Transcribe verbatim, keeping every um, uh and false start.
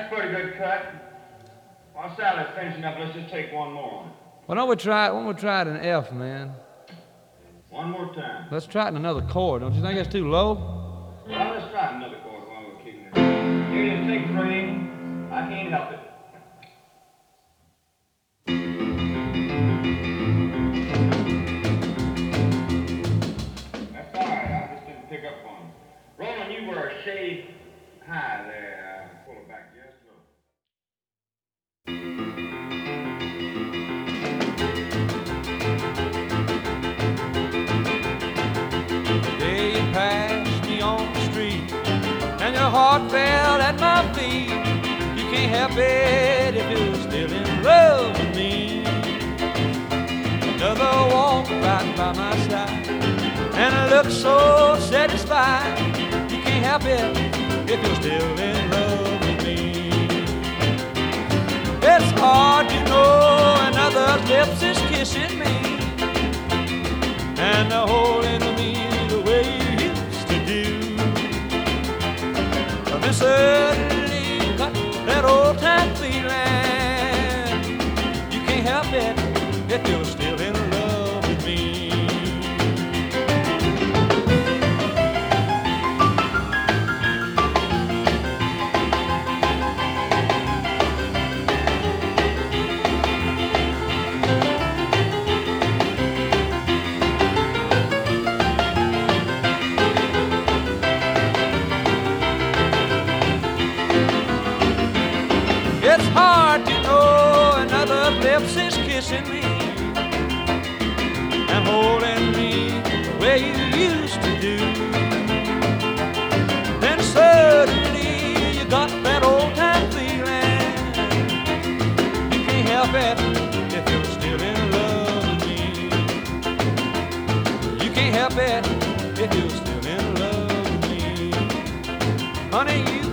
That's a pretty good cut. While Sally's finishing up, let's just take one more on it. Why don't we try it? Why don't we try it in F, man? One more time. Let's try it in another chord. Don't you think that's too low? Well, let's try another chord while we're kicking it. You just take three. I can't help it. That's all right. I just didn't pick up on it. Roland, you were a shade high there. Uh, pull it back just a little. And your heart fell at my feet. You can't help it if you're still in love with me. Another walk right by my side, and I look so satisfied. You can't help it if you're still in love with me. It's hard to know another's lips is kissing me, and they're holding me the way you used to do. But certainly got that old time feeling. You can't help it if you're still in love with me. It's hard to know another lips is kissing me and holding me the way you used to do. Then suddenly you got that old time feeling. You can't help it if you're still in love with me. You can't help it if you're still in love with me. Honey, you